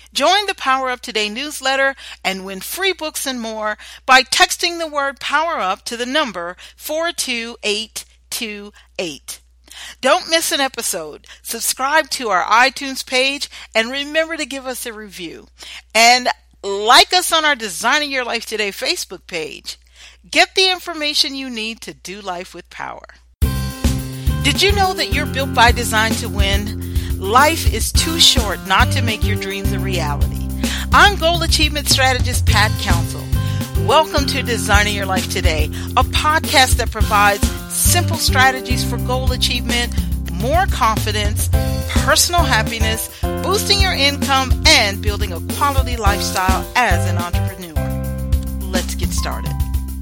Join the Power Up Today newsletter and win free books and more by texting the word Power Up to the number 42828. Don't miss an episode. Subscribe to our iTunes page and remember to give us a review. And like us on our Designing Your Life Today Facebook page. Get the information you need to do life with power. Did you know that you're built by design to win? Life is too short not to make your dreams a reality. I'm Goal Achievement Strategist Pat Council. Welcome to Designing Your Life Today, a podcast that provides simple strategies for goal achievement, more confidence, personal happiness, boosting your income, and building a quality lifestyle as an entrepreneur. Let's get started.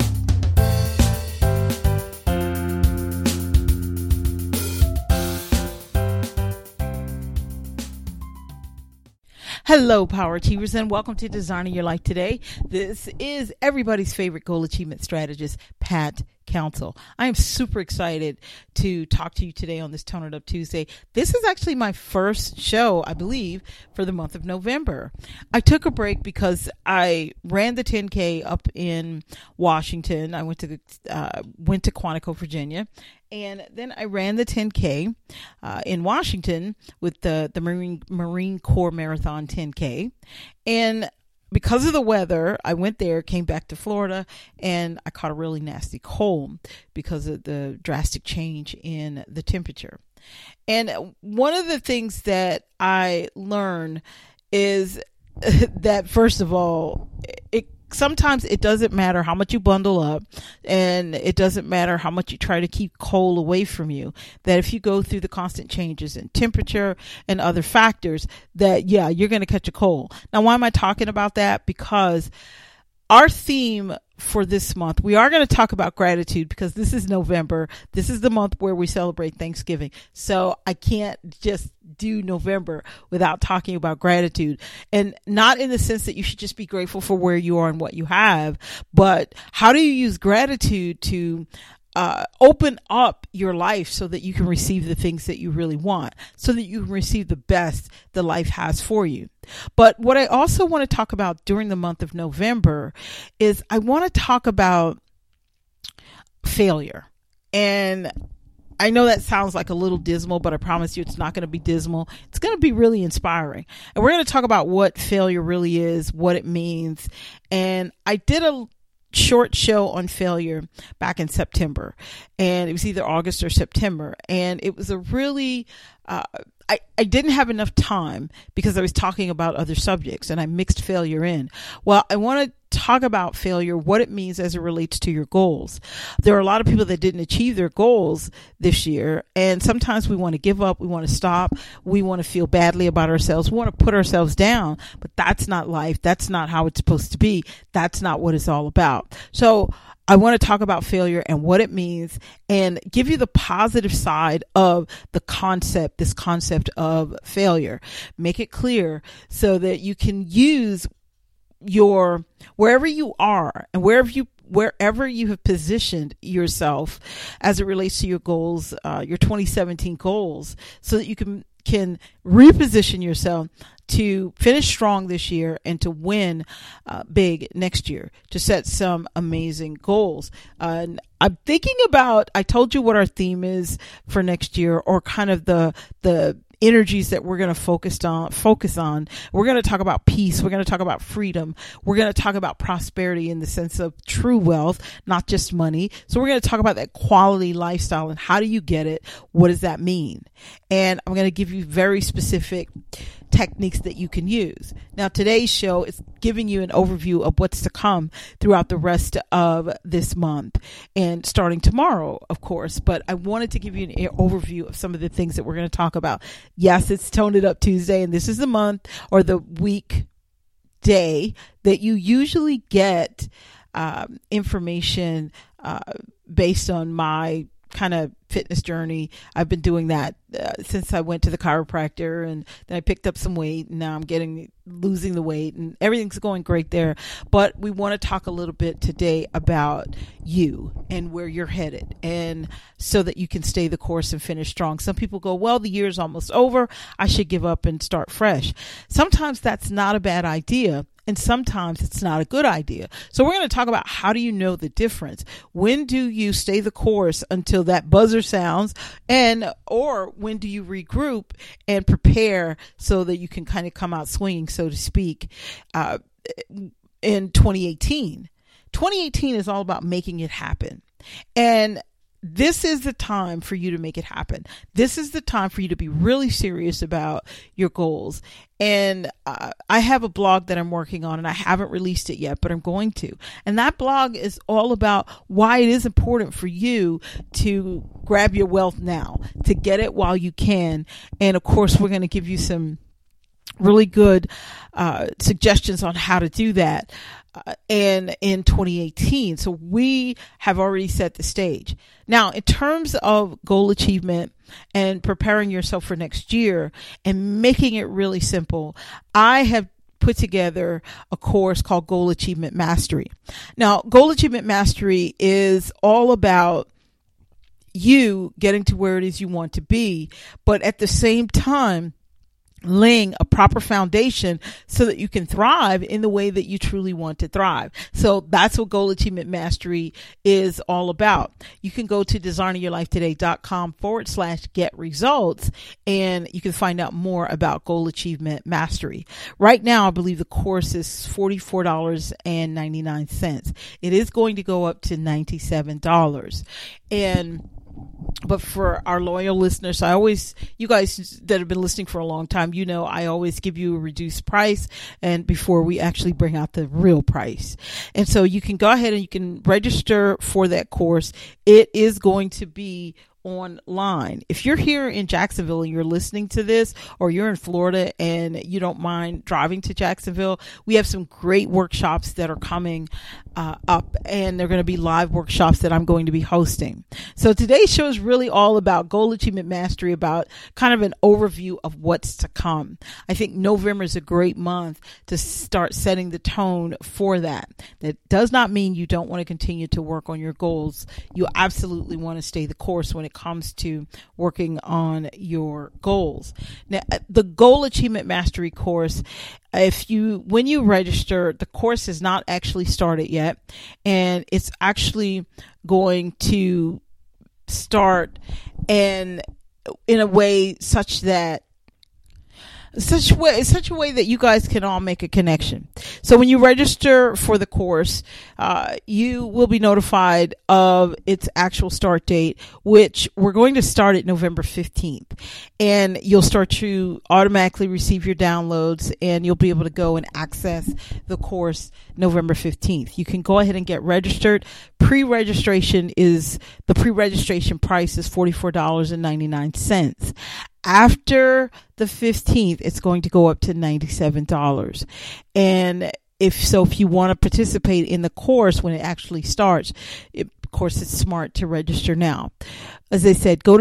Hello, Power Achievers, and welcome to Designing Your Life Today. This is everybody's favorite goal achievement strategist, Pat Council. I am super excited to talk to you today on this Tone It Up Tuesday. This is actually my first show, I believe, for the month of November. I took a break because I ran the 10K up in Washington. I went to Quantico, Virginia. And then I ran the 10K in Washington with the Marine Corps Marathon 10K. And because of the weather, I went there, came back to Florida, and I caught a really nasty cold because of the drastic change in the temperature. And one of the things that I learned is that, first of all, sometimes it doesn't matter how much you bundle up, and it doesn't matter how much you try to keep cold away from you, that if you go through the constant changes in temperature and other factors, that, yeah, you're going to catch a cold. Now, why am I talking about that? Because our theme for this month, we are going to talk about gratitude because this is November. This is the month where we celebrate Thanksgiving. So I can't just do November without talking about gratitude, and not in the sense that you should just be grateful for where you are and what you have, but how do you use gratitude to open up your life so that you can receive the things that you really want, so that you can receive the best that life has for you. But what I also want to talk about during the month of November is I want to talk about failure. And I know that sounds like a little dismal, but I promise you it's not going to be dismal. It's going to be really inspiring. And we're going to talk about what failure really is, what it means. And I did a short show on failure back in September, and it was either August or September, and it was a really I didn't have enough time because I was talking about other subjects, and I mixed failure in. Well, I want to talk about failure, what it means as it relates to your goals. There are a lot of people that didn't achieve their goals this year, and sometimes we want to give up, we want to stop, we want to feel badly about ourselves, we want to put ourselves down, but that's not life. That's not how it's supposed to be. That's not what it's all about. So I want to talk about failure and what it means and give you the positive side of this concept of failure. Make it clear so that you can use wherever you are and wherever you have positioned yourself as it relates to your goals, your 2017 goals, so that you can reposition yourself to finish strong this year and to win big next year, to set some amazing goals. I'm thinking about, I told you what our theme is for next year, or kind of the energies that we're going to focus on. We're going to talk about peace. We're going to talk about freedom. We're going to talk about prosperity in the sense of true wealth, not just money. So we're going to talk about that quality lifestyle and how do you get it? What does that mean? And I'm going to give you very specific techniques that you can use. Now, today's show is giving you an overview of what's to come throughout the rest of this month and starting tomorrow, of course. But I wanted to give you an overview of some of the things that we're going to talk about. Yes, it's Tone It Up Tuesday, and this is the month or the week day that you usually get information based on my kind of fitness journey. I've been doing that since I went to the chiropractor, and then I picked up some weight, and now I'm losing the weight, and everything's going great there. But we want to talk a little bit today about you and where you're headed, and so that you can stay the course and finish strong. Some people go, well, the year's almost over, I should give up and start fresh. Sometimes that's not a bad idea, and sometimes it's not a good idea. So we're going to talk about, how do you know the difference? When do you stay the course until that buzzer sounds, or when do you regroup and prepare so that you can kind of come out swinging, so to speak, in 2018? 2018 is all about making it happen. And this is the time for you to make it happen. This is the time for you to be really serious about your goals. And I have a blog that I'm working on, and I haven't released it yet, but I'm going to. And that blog is all about why it is important for you to grab your wealth now, to get it while you can. And of course, we're going to give you some really good suggestions on how to do that. And in 2018. So we have already set the stage. Now, in terms of goal achievement and preparing yourself for next year and making it really simple, I have put together a course called Goal Achievement Mastery. Now, Goal Achievement Mastery is all about you getting to where it is you want to be, but at the same time, laying a proper foundation so that you can thrive in the way that you truly want to thrive. So that's what Goal Achievement Mastery is all about. You can go to designeryourlifetoday.com/get results, and you can find out more about Goal Achievement Mastery. Right now, I believe the course is $44.99. It is going to go up to $97. But for our loyal listeners, you guys that have been listening for a long time, I always give you a reduced price, and before we actually bring out the real price. And so you can go ahead and you can register for that course. It is going to be online. If you're here in Jacksonville and you're listening to this, or you're in Florida and you don't mind driving to Jacksonville, we have some great workshops that are coming up, and they're going to be live workshops that I'm going to be hosting. So today's show is really all about Goal Achievement Mastery, about kind of an overview of what's to come. I think November is a great month to start setting the tone for that. That does not mean you don't want to continue to work on your goals. You absolutely want to stay the course when it comes to working on your goals. Now, the Goal Achievement Mastery course, when you register, the course has not actually started yet, and it's actually going to start in a way such a way that you guys can all make a connection. So when you register for the course, you will be notified of its actual start date, which we're going to start at November 15th. And you'll start to automatically receive your downloads, and you'll be able to go and access the course November 15th. You can go ahead and get registered. The pre-registration price is $44.99. After the 15th, it's going to go up to $97. And if you want to participate in the course when it actually starts, of course, it's smart to register now. As I said, go to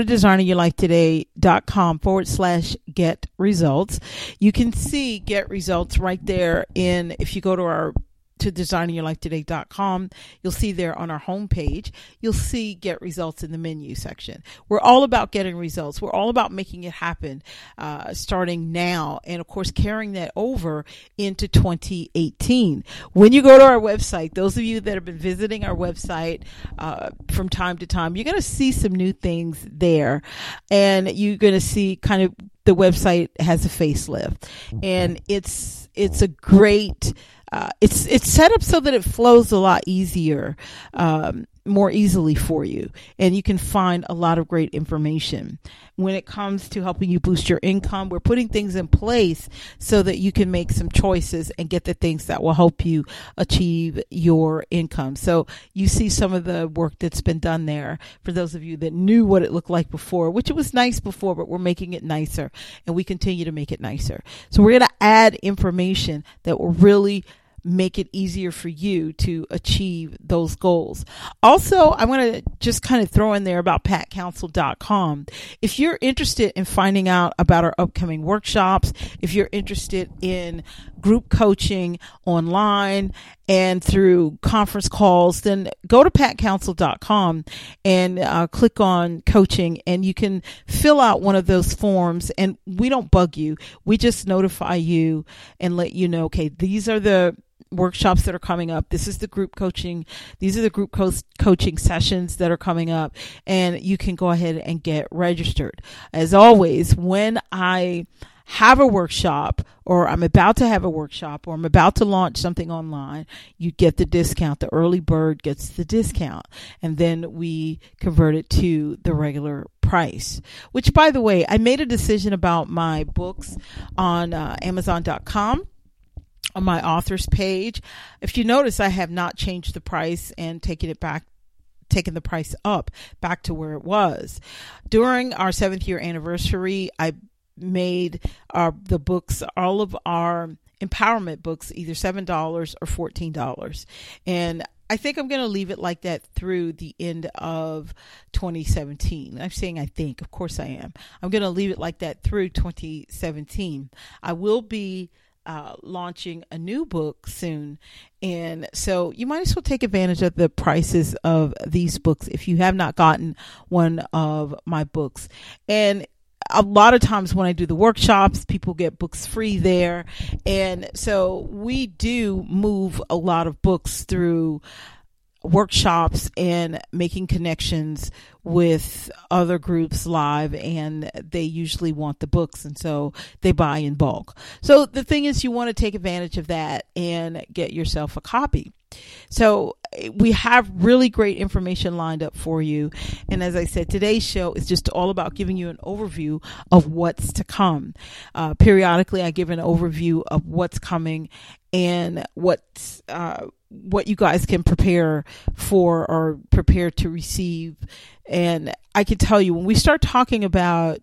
designeryourlifetoday.com/get results. You can see get results right there if you go to designeryourlifetoday.com, you'll see there on our homepage, you'll see get results in the menu section. We're all about getting results. We're all about making it happen, starting now, and of course carrying that over into 2018. When you go to our website, those of you that have been visiting our website from time to time, you're going to see some new things there, and you're going to see kind of the website has a facelift, and it's a great. It's set up so that it flows a lot easier, more easily for you, and you can find a lot of great information. When it comes to helping you boost your income, we're putting things in place so that you can make some choices and get the things that will help you achieve your income. So you see some of the work that's been done there for those of you that knew what it looked like before, which it was nice before, but we're making it nicer, and we continue to make it nicer. So we're going to add information that will really make it easier for you to achieve those goals. Also, I want to just kind of throw in there about patcouncil.com. If you're interested in finding out about our upcoming workshops, if you're interested in group coaching online and through conference calls, then go to patcouncil.com and click on coaching, and you can fill out one of those forms, and we don't bug you. We just notify you and let you know, okay, these are the workshops that are coming up. This is the group coaching. These are the group coaching sessions that are coming up, and you can go ahead and get registered. As always, when I have a workshop, or I'm about to have a workshop, or I'm about to launch something online, you get the discount. The early bird gets the discount, and then we convert it to the regular price. Which, by the way, I made a decision about my books on Amazon.com. On my authors page. If you notice, I have not changed the price and taken the price up back to where it was. During our 7th year anniversary, I made the books, all of our empowerment books, either $7 or $14. And I think I'm going to leave it like that through the end of 2017. I'm saying I think, of course I am. I'm going to leave it like that through 2017. I will be launching a new book soon. And so you might as well take advantage of the prices of these books if you have not gotten one of my books. And a lot of times when I do the workshops, people get books free there. And so we do move a lot of books through workshops and making connections with other groups live, and they usually want the books, and so they buy in bulk. So the thing is, you want to take advantage of that and get yourself a copy. So we have really great information lined up for you. And as I said, today's show is just all about giving you an overview of what's to come. Periodically, I give an overview of what's coming and what you guys can prepare for or prepare to receive. And I can tell you, when we start talking about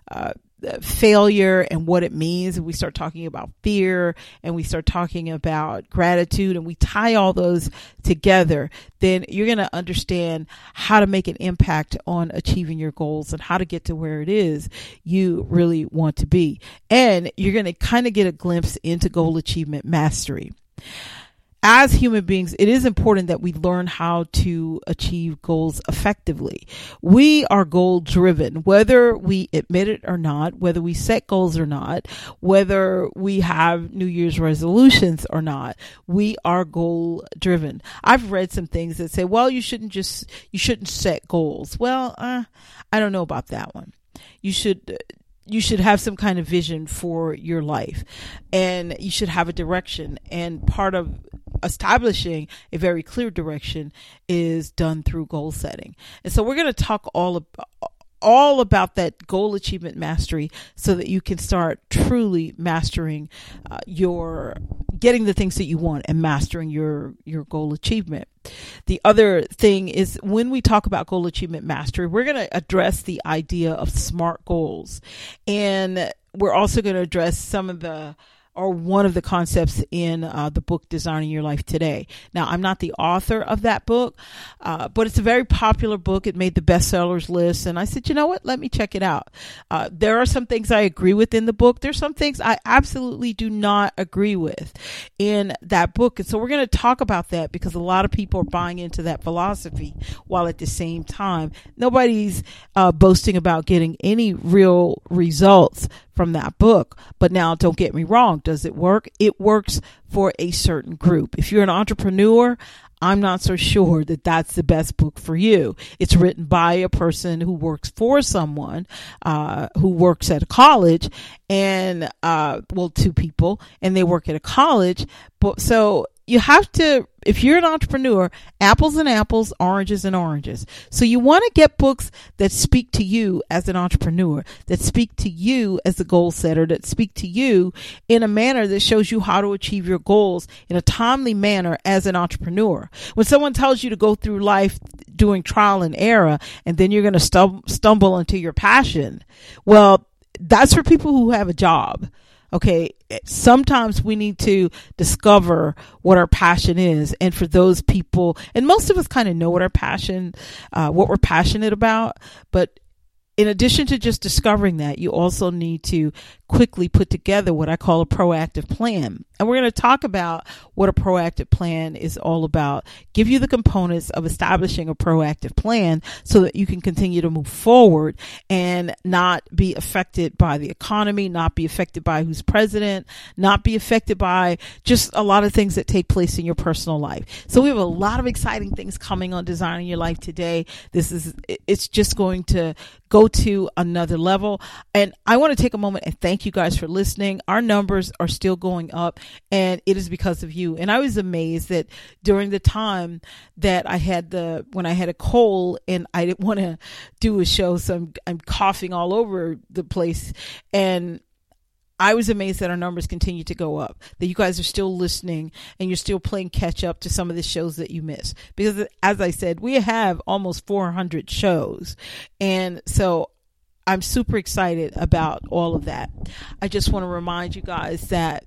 failure and what it means, and we start talking about fear, and we start talking about gratitude, and we tie all those together, then you're going to understand how to make an impact on achieving your goals and how to get to where it is you really want to be. And you're going to kind of get a glimpse into goal achievement mastery. As human beings, it is important that we learn how to achieve goals effectively. We are goal driven, whether we admit it or not, whether we set goals or not, whether we have New Year's resolutions or not. We are goal driven. I've read some things that say, well, you shouldn't set goals. Well, I don't know about that one. You should have some kind of vision for your life, and you should have a direction. And part of establishing a very clear direction is done through goal setting. And so we're going to talk all about that goal achievement mastery so that you can start truly mastering getting the things that you want and mastering your goal achievement. The other thing is, when we talk about goal achievement mastery, we're going to address the idea of SMART goals. And we're also going to address one of the concepts in the book Designing Your Life Today. Now, I'm not the author of that book, but it's a very popular book. It made the bestsellers list, and I said, you know what? Let me check it out. There are some things I agree with in the book. There's some things I absolutely do not agree with in that book, and so we're going to talk about that, because a lot of people are buying into that philosophy, while at the same time, nobody's boasting about getting any real results from that book. But now, don't get me wrong. Does it work? It works for a certain group. If you're an entrepreneur, I'm not so sure that that's the best book for you. It's written by a person who works for someone, who works at a college, and, two people, and they work at a college. So you have to, if you're an entrepreneur, apples and apples, oranges and oranges. So you want to get books that speak to you as an entrepreneur, that speak to you as a goal setter, that speak to you in a manner that shows you how to achieve your goals in a timely manner as an entrepreneur. When someone tells you to go through life doing trial and error, and then you're going to stumble into your passion, well, that's for people who have a job. Okay. Sometimes we need to discover what our passion is. And for those people, and most of us kind of know what what we're passionate about, but in addition to just discovering that, you also need to quickly put together what I call a proactive plan. And we're going to talk about what a proactive plan is all about, give you the components of establishing a proactive plan so that you can continue to move forward and not be affected by the economy, not be affected by who's president, not be affected by just a lot of things that take place in your personal life. So we have a lot of exciting things coming on Designing Your Life today. It's just going to go to another level. And I want to take a moment and thank you guys for listening. Our numbers are still going up, and it is because of you. And I was amazed that during the time that when I had a cold and I didn't want to do a show, so I'm coughing all over the place. And I was amazed that our numbers continue to go up, that you guys are still listening and you're still playing catch up to some of the shows that you miss. Because as I said, we have almost 400 shows. And so I'm super excited about all of that. I just want to remind you guys that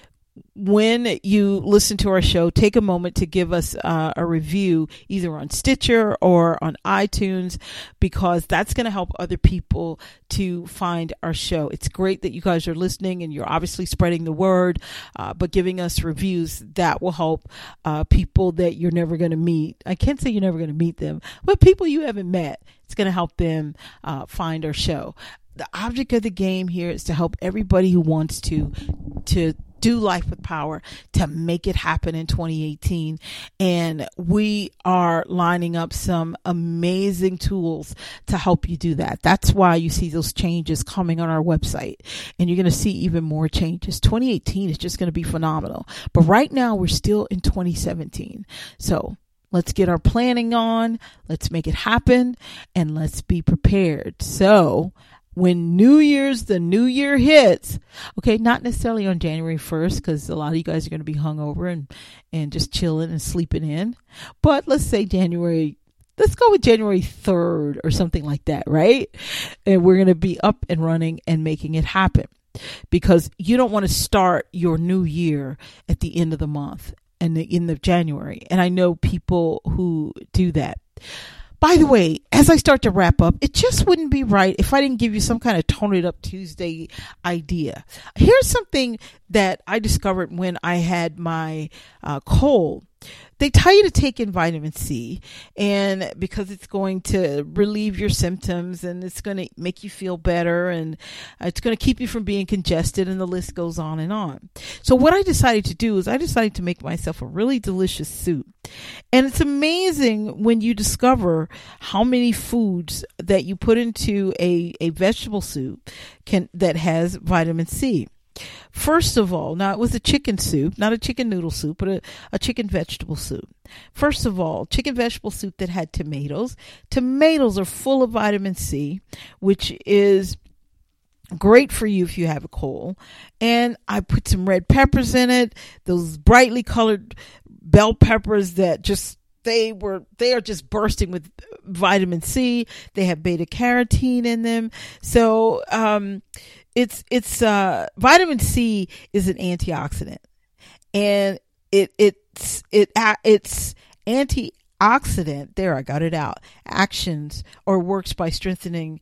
when you listen to our show, take a moment to give us a review either on Stitcher or on iTunes, because that's going to help other people to find our show. It's great that you guys are listening and you're obviously spreading the word, but giving us reviews, that will help people that you're never going to meet. I can't say you're never going to meet them, but people you haven't met, it's going to help them find our show. The object of the game here is to help everybody who wants to do life with power, to make it happen in 2018. And we are lining up some amazing tools to help you do that. That's why you see those changes coming on our website, and you're going to see even more changes. 2018 is just going to be phenomenal. But right now we're still in 2017. So let's get our planning on, let's make it happen, and let's be prepared. So when the new year hits, okay, not necessarily on January 1st, because a lot of you guys are going to be hungover and just chilling and sleeping in. But let's say let's go with January 3rd or something like that, right? And we're going to be up and running and making it happen, because you don't want to start your new year at the end of the month and the end of January. And I know people who do that. By the way, as I start to wrap up, it just wouldn't be right if I didn't give you some kind of Tone It Up Tuesday idea. Here's something that I discovered when I had my cold. They tell you to take in vitamin C, and because it's going to relieve your symptoms and it's going to make you feel better and it's going to keep you from being congested, and the list goes on and on. So what I decided to do is I decided to make myself a really delicious soup. And it's amazing when you discover how many foods that you put into a vegetable soup that has vitamin C. First of all, now it was a chicken soup, not a chicken noodle soup, but a chicken vegetable soup. First of all, chicken vegetable soup that had tomatoes. Tomatoes are full of vitamin C, which is great for you if you have a cold. And I put some red peppers in it, those brightly colored bell peppers that they are just bursting with vitamin C. They have beta carotene in them. So, it's vitamin C is an antioxidant, and it's antioxidant. There, I got it out. Actions or works by strengthening,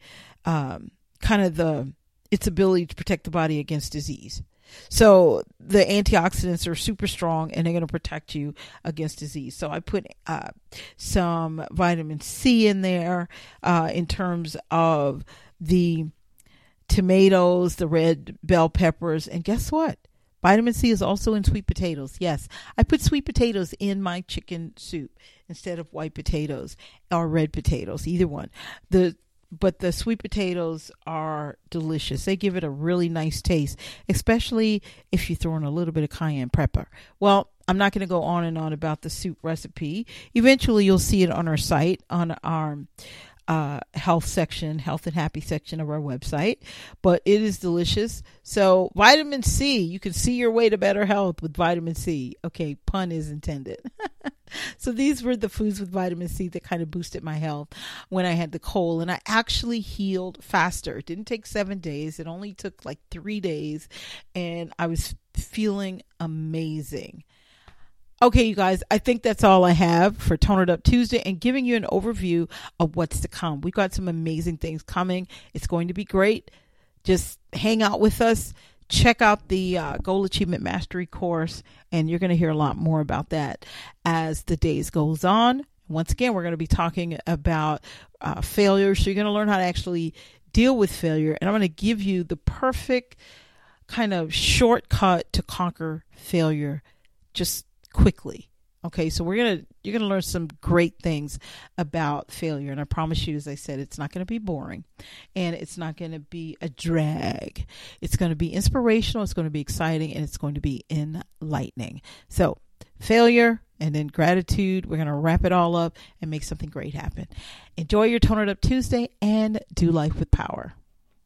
its ability to protect the body against disease. So the antioxidants are super strong and they're going to protect you against disease. So I put some vitamin C in there in terms of the tomatoes, the red bell peppers, and guess what? Vitamin C is also in sweet potatoes. Yes, I put sweet potatoes in my chicken soup instead of white potatoes or red potatoes, either one. But the sweet potatoes are delicious. They give it a really nice taste, especially if you throw in a little bit of cayenne pepper. Well, I'm not going to go on and on about the soup recipe. Eventually, you'll see it on our site, on our health and happy section of our website, but it is delicious. So vitamin C, you can see your way to better health with vitamin C. Okay, pun is intended. So these were the foods with vitamin C that kind of boosted my health when I had the cold, and I actually healed faster. It didn't take 7 days. It only took like 3 days, and I was feeling amazing. Okay, you guys, I think that's all I have for Tone It Up Tuesday and giving you an overview of what's to come. We've got some amazing things coming. It's going to be great. Just hang out with us. Check out the Goal Achievement Mastery course, and you're going to hear a lot more about that as the days goes on. Once again, we're going to be talking about failure. So you're going to learn how to actually deal with failure. And I'm going to give you the perfect kind of shortcut to conquer failure just quickly. Okay, so you're gonna learn some great things about failure, and I promise you, as I said, it's not going to be boring, and it's not going to be a drag. It's going to be inspirational. It's going to be exciting, and it's going to be enlightening. So, failure and then gratitude. We're going to wrap it all up and make something great happen. Enjoy your Tone It Up Tuesday, and do life with power.